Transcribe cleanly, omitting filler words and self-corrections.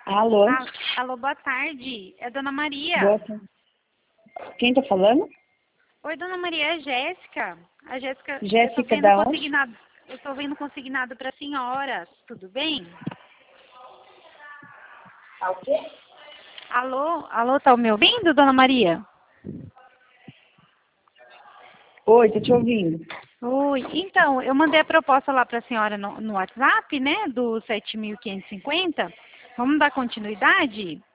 Alô? Alô, boa tarde. É Dona Maria. Boa tarde. Quem tá falando? Oi, Dona Maria, é a Jéssica. A Jéssica, Jéssica da onde? eu tô vendo consignado para a senhora. Tudo bem? Ah, o quê? Alô, tá me ouvindo, Dona Maria? Oi, tô te ouvindo. Oi, então, eu mandei a proposta lá para a senhora no WhatsApp, né, do 7.550. Vamos dar continuidade?